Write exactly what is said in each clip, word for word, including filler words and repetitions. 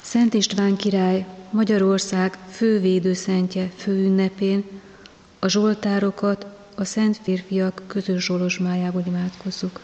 Szent István király Magyarország fővédőszentje főünnepén a zsoltárokat a szent férfiak közös zsolozsmájából imádkozzuk.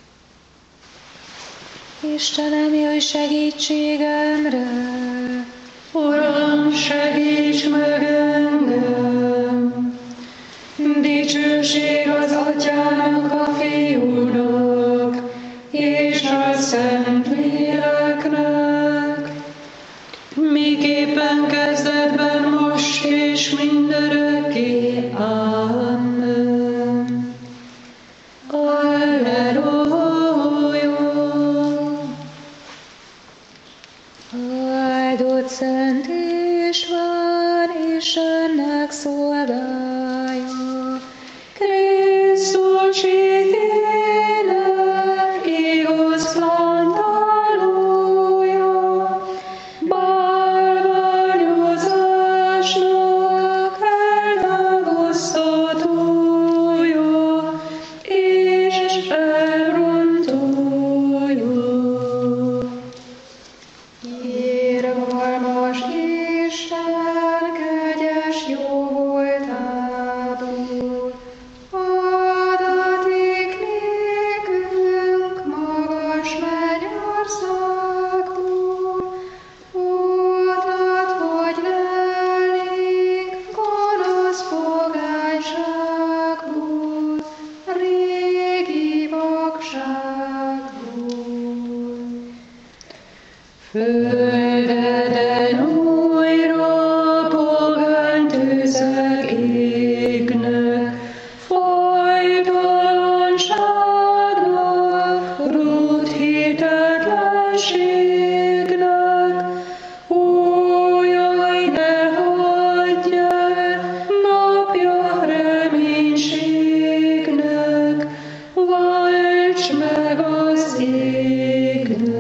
Istenem, jöjj segítségemre! Uram, segíts meg engem! Dicsőség az Atyának, a Fiúnak, és a Szentléleknek, miképpen kezdetben, most és mindörökké. Amen. Alleluja! Áldott Szent István, Istennek szolgálja, Krisztus ítélet, igaz szantalója, bálványozásnak eltagoztatója, és elrontója. irgalmas Isten, kegyes jó voltából, adatik nékünk magas mennyországból, utat, hogy lelénk gonosz fogányságból, régi vakságból. Földeden újra pogány tüzek égnek, folytalanságnak, rút hitetlenségnek. Ó, jaj, ne hagyj el, napja reménységnek, válts meg az égnek.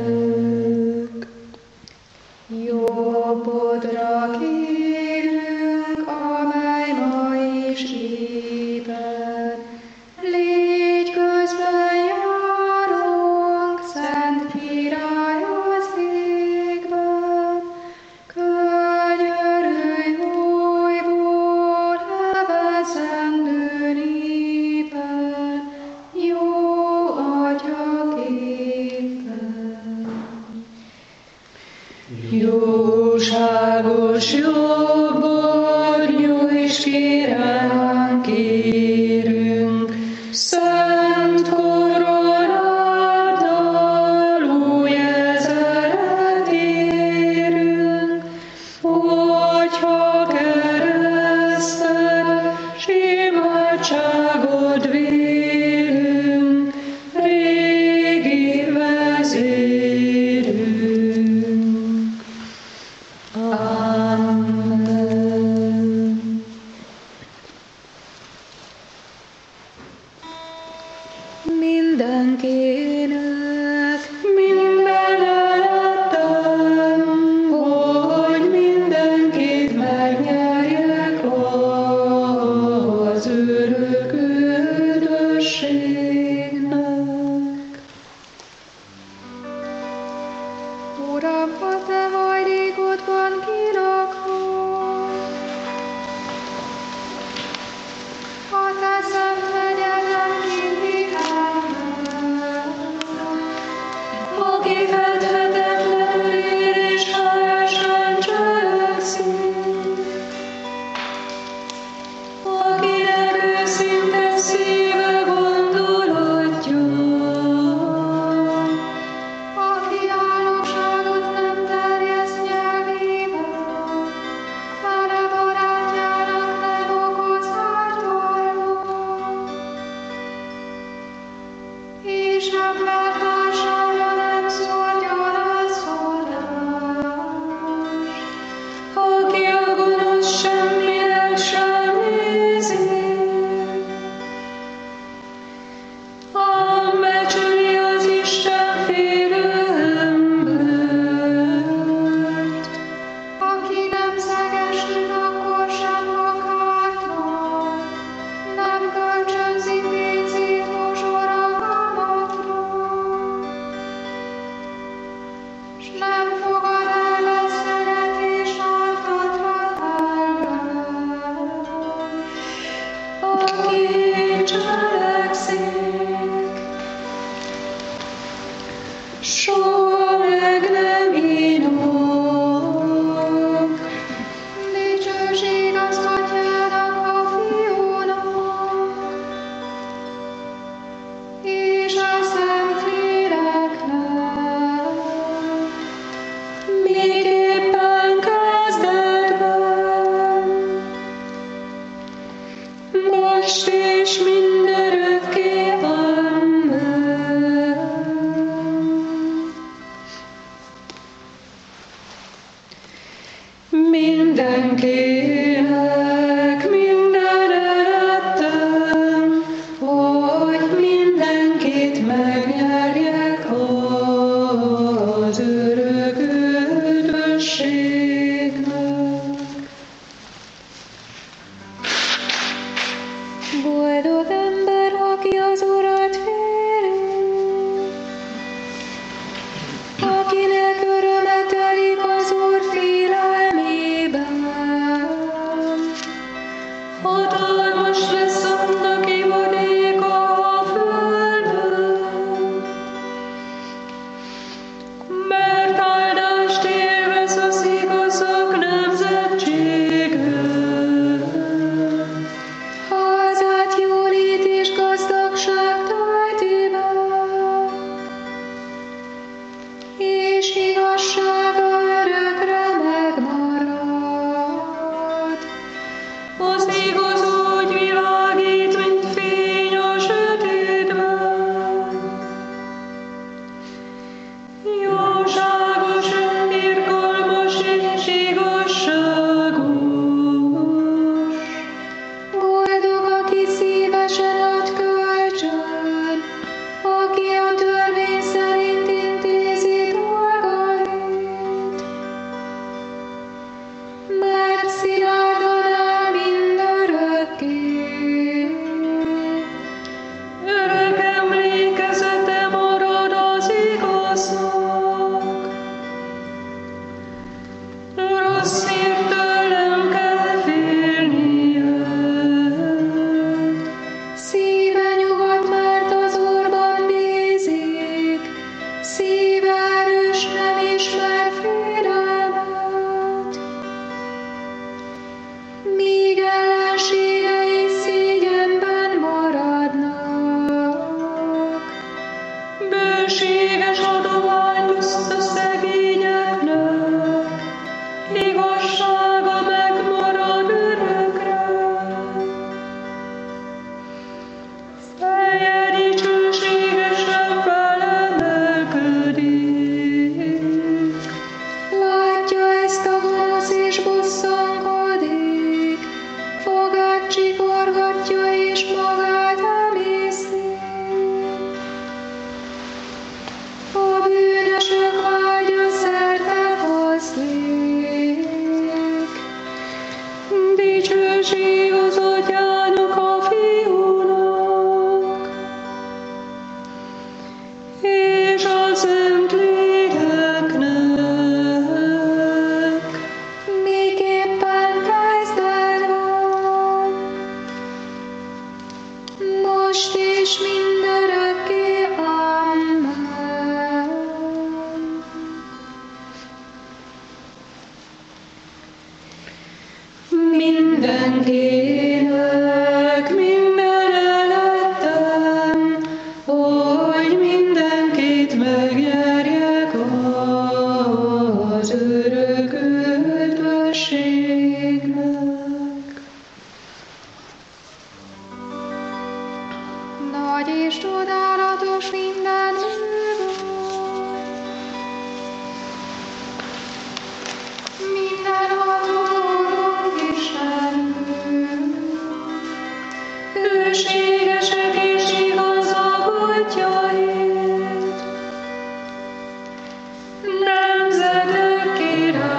Jobbodra kérünk, amely ma is ébred. Légy közben járunk, Szent Király az égben. Könyörülj újból, evezendő népen, jó Atyaképpen. Jóságos jobbod, nyújts ki ránk, kérünk, szent koronáddal új ezelet érünk, hogyha kereszted, s imádságod vélünk, régi vezérünk. Amen. Mindenkinek, Mindenelettem, hogy mindenkit megnyerjek az örök üdvösségnek. Uram, ha te hajlékodban kirakod, ha te szent fegyelem kiviheled, Aki fedhetetlenül él és helyesen cselekszik, akinek őszinte szíve gondolatja, aki álnokságot nem terjed miképpen kezdetben, most és mindörökké. Amen. Mindenkinek minden előttem, hogy mindenkit megnyerjek az örök üdvösségnek. Boldog ember, aki az Urat féli, akinek öröme telik az Úr félelmében. Hatalmas lesz annak ivadéka a földön, mert áldást élvez az igazak nemzetsége. Házát jólét és gazdagság tölti be, és igazsága örökre megmarad. Az igaz úgy világít, mint fény a sötétben. Jóságos, önirgalmas és igazságos. Boldog, aki szívesen ad kölcsön, aki a törvény szerint intézi dolgait. Mert szilárdan áll mindörökké. Örök emlékezete marad az igaznak. Rossz hírtől nem kell félnie. Szíve nyugodt, mert az Úrban bízik, szíve erős, nem ismer félelmet. Míg ellenségei szégyenben maradnak, Bőséges adomány oszt a szegényeknek, igazsága megmarad örökre. Feje dicsőségesen felemelkedik. látja ezt a gonosz és bosszankodik, fogát csikorgatja és magát emészi. A bűnösök vágya szerte foszlik, Dicsőség az Atyának, a Fiúnak, és a Szentléleknek. miképpen kezdetben, most és mindörökké. Amen. Mindenkinek minden előttem, hogy mindenkit megnyerjek az örök üdvösségnek. Nagy és csodálatos minden művő, mindenható Istenünk, Hűségesek és igazak útjaid, nemzetek királya.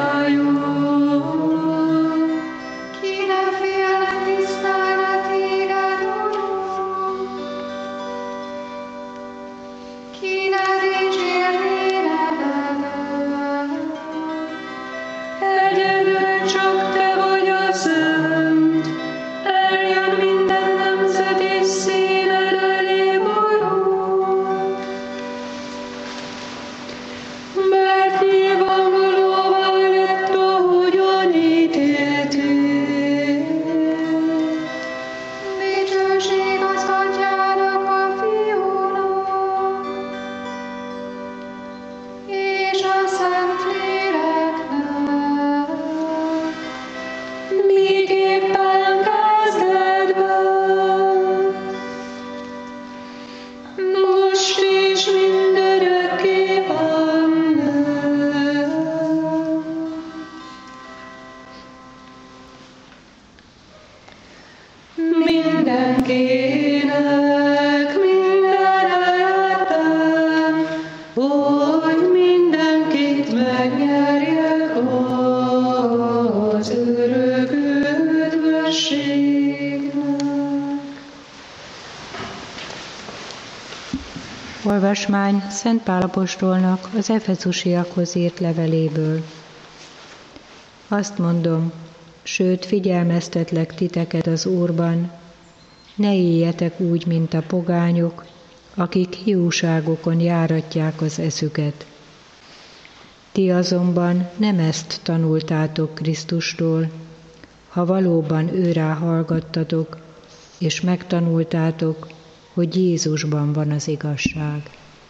Olvasmány Szent Pál apostolnak az efezusiakhoz írt leveléből. Azt mondom, sőt figyelmeztetlek titeket az Úrban, ne éljetek úgy, mint a pogányok, akik hiúságokon járatják az eszüket. Ti azonban nem ezt tanultátok Krisztustól, ha valóban őrá hallgattatok, és megtanultátok, hogy Jézusban van az igazság.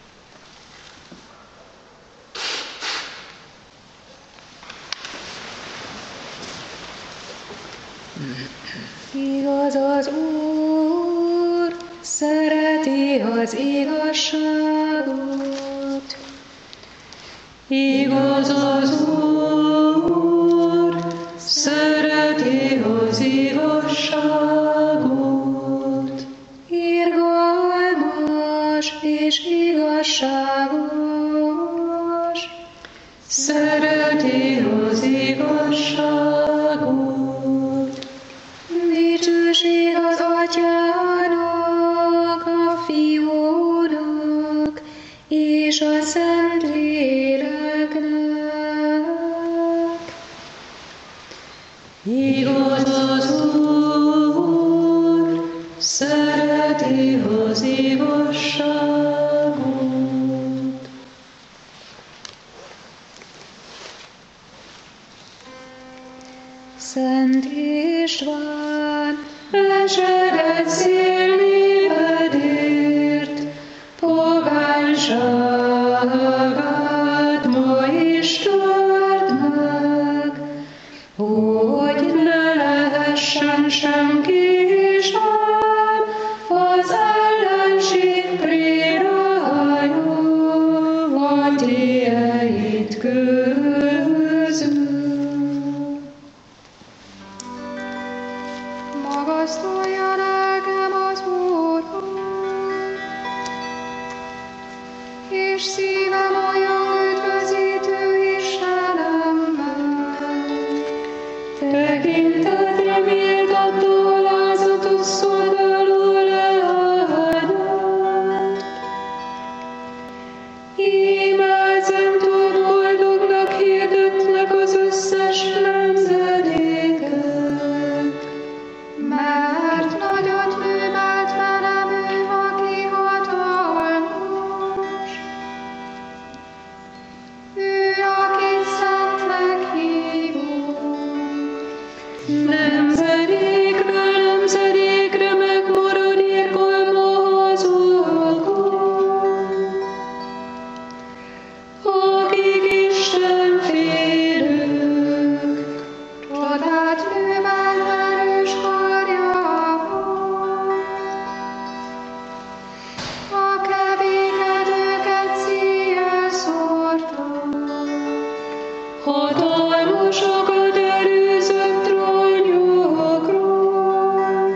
Igaz az Úr, szereti az igazságot. Igaz az Úr, szereti az igazságot. Irgalmas és igazságos. Szereti az igazságot. Dicsőség az Atyának, a Fiúnak és a Szentléleknek. Igaz az Úr, szereti az igazságot. Szent István, Leseled szélnévedért, pogányságát ma is törd meg, hogy ne lehessen senki sem az ellenség prédája a tiéd közül. magasztalja lelkem az Úrhoz, és szívem olyan üdvözítő Istenemmel. Tekintetre méltató alázatos szolgáló leányát. Íme ezentúl boldognak hirdetnek az összes nemzedékek. Mert nagyot művelt velem ő, aki hatalmas. Ő, akit szentnek hívunk. Nemzedékről nemzedékre megmaradékol ma az Úrkon. Akik Istenfélők, Csodát művelt erős karjával. A kevékedőket szíjjel szórta. hatalmasokat erőzött trónjukról.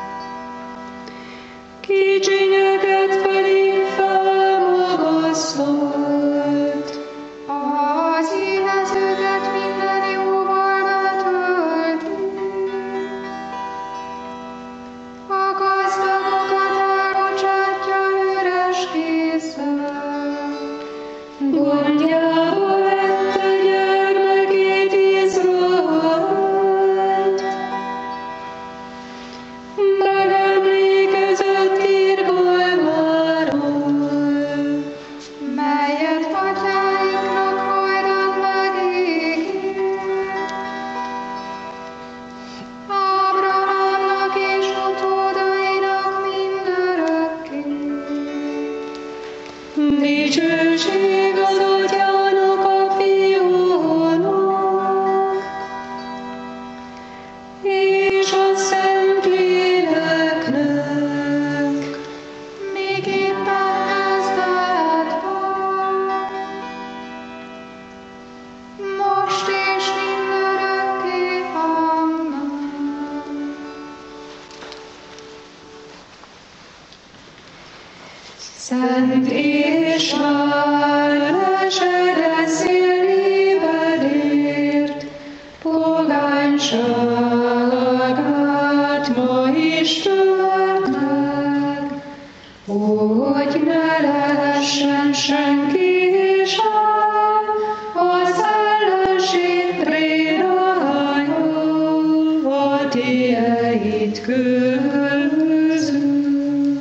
Kicsinyeket pedig felmagasztott. Az éhezőket minden jóval betölti. A gazdagokat elbocsátja üres kézzel. Gondjába vette gyermekét Izraelt. Megemlékezett irgalmáról. Melyet atyáinknak hajdan megígért. Ábrahámnak és utódainak mindörökké. Dicsőség az Atyának, a Fiúnak, és a Szentléleknek. Miképpen kezdetben, most és mindörökké. Amen. Szent István, leseled szélnévedért, pogányságát ma is törd meg, hogy ne lehessen könyörgünk.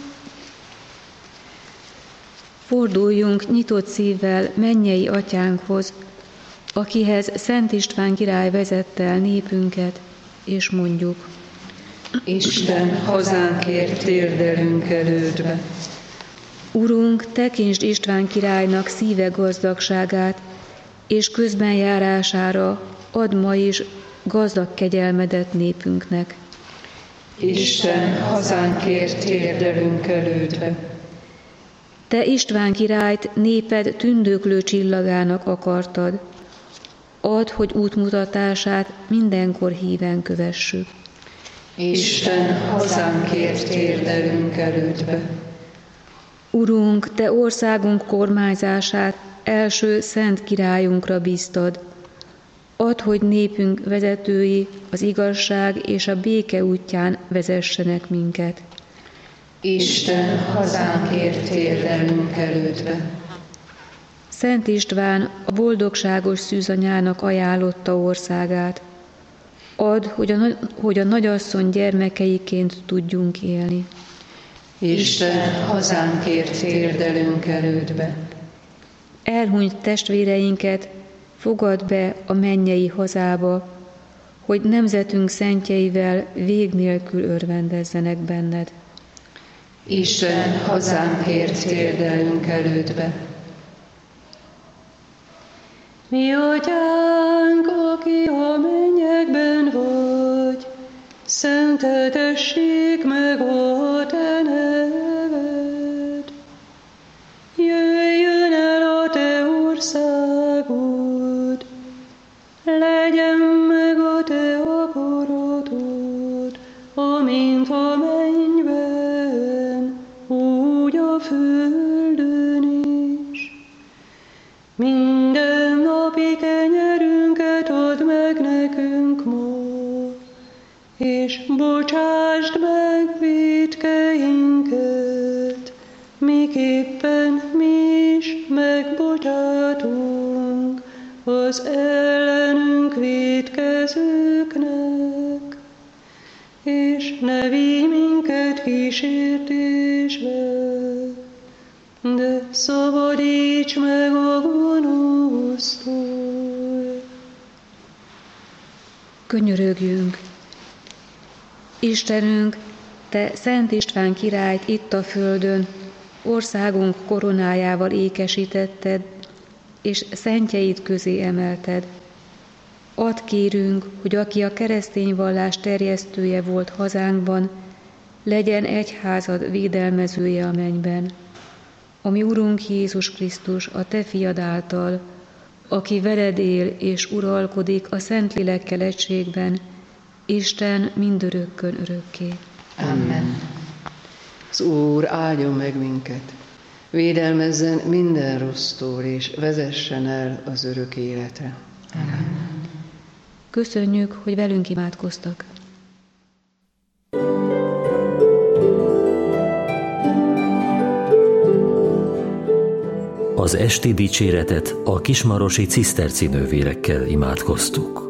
Forduljunk nyitott szívvel mennyei atyánkhoz, akihez Szent István király vezette el népünket, és mondjuk: Isten, hazánkért térdelünk elődbe. Urunk, tekintsd István királynak szíve gazdagságát, és közben járására add ma is gazdag kegyelmedet népünknek. Isten, hazánkért térdelünk elődbe. Te István királyt néped tündöklő csillagának akartad. Add, hogy útmutatását mindenkor híven kövessük. Isten, hazánkért térdelünk elődbe. Urunk, Te országunk kormányzását első szent királyunkra bíztad. Add, hogy népünk vezetői az igazság és a béke útján vezessenek minket. Isten, hazánkért térdelünk elődbe. Szent István a boldogságos szűzanyának ajánlotta országát. Add, hogy a, hogy a nagyasszony gyermekeiként tudjunk élni. Isten, hazánkért térdelünk elődbe. Elhunyt testvéreinket fogadd be a mennyei hazába, hogy nemzetünk szentjeivel vég nélkül örvendezzenek benned. Isten, hazánkért térdelünk elődbe. Mi atyánk, aki a mennyekben vagy, szenteltessék meg a te neved. Jöjjön el a te országod, legyen meg a te akaratod, amint a mennyben, úgy a földön is. Minden napi kenyerünket add meg nekünk ma, és bocsásd meg vétkeinket, miképpen mi is megbocsátunk az ellenünk vétkezőknek, és ne vigy minket kísértésbe, de szabadíts meg a gonosztól. Könyörögjünk! Istenünk, Te Szent István királyt itt a földön országunk koronájával ékesítetted, és szentjeid közé emelted. Add, kérünk, hogy aki a keresztény vallás terjesztője volt hazánkban, legyen egyházad védelmezője a mennyben. Ami Urunk Jézus Krisztus, a Te fiad által, aki veled él és uralkodik a Szentlélekkel egységben, Isten mindörökkön örökké. Amen. Az Úr áldjon meg minket, védelmezzen minden rossztól, és vezessen el az örök életre. Amen. Köszönjük, hogy velünk imádkoztak. Az esti dicséretet a kismarosi ciszterci nővérekkel imádkoztuk.